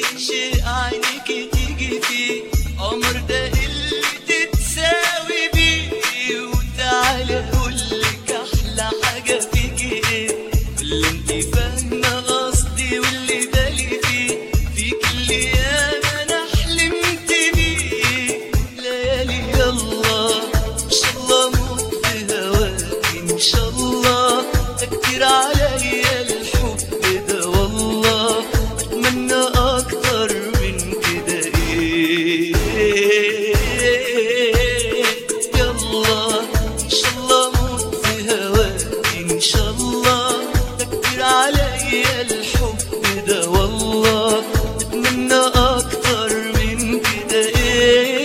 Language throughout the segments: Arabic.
شيء عينيكي تيجي فيه، عمر ده اللي تتساوي بيه. وتعالى اقولك احلى حاجة فيكي ايه، اللي انتي فاهمة قصدي واللي بالي فيه، فيك اللي ياما انا حلمت بيه. ليالي يلا ان شاء الله موت في هواكي ان شاء الله، ده كتير عليا الحب ده والله، اتمنى اكتر من كده ايه. يلا ان شاء الله موت في هواكي ان شاء الله، ده كتير عليا الحب ده والله، اتمنى اكتر من كده ايه.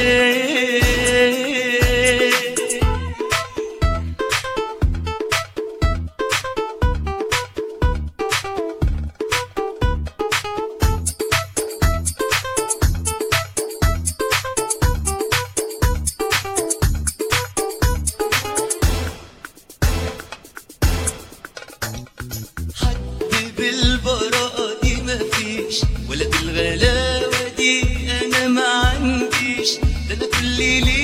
حد بالبراءة دي مفيش، ولا بالغلاوة دي أنا ما عنديش، ده أنا كل ليلة